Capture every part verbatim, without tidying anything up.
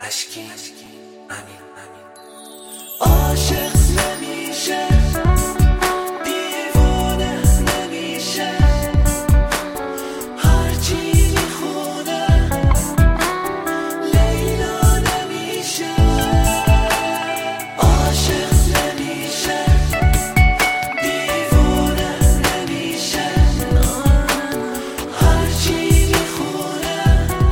اشکی امین عاشق نمیشه، دیوانه نمیشه، هرچی میخونه لیلا نمیشه. عاشق نمیشه، دیوانه نمیشه، هرچی میخونه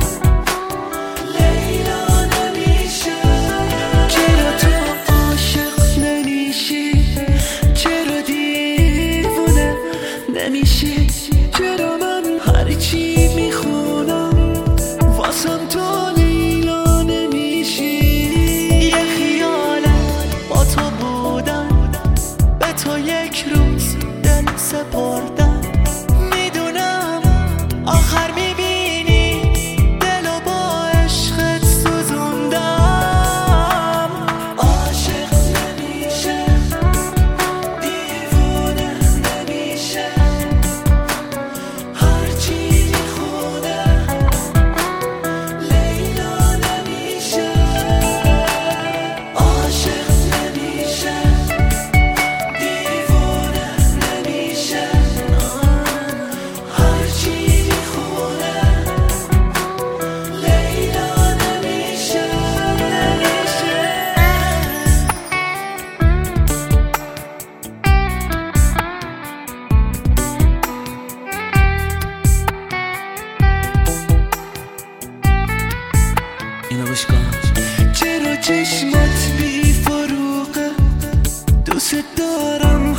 لیلا نمیشه. چرا تو عاشق نمیشی؟ چرا دیوانه نمیشی؟ چرا من هرچی میخونم واسم تو لیلا نمیشی؟ یه خیالت با تو بودن، به تو یک روز دل سپردن، میدونم آخر میبینی دلو با عشقت سوزوندم. عاشق نمیشه، دیوانه نمیشه، هرچی میخونه لیلا نمیشه. عاشق نمیشه، دیوانه نمیشه، هرچی میخونه لیلا نمیشه. اینو گوش کن. چرا چشمات بی فروغه؟ دوست دارم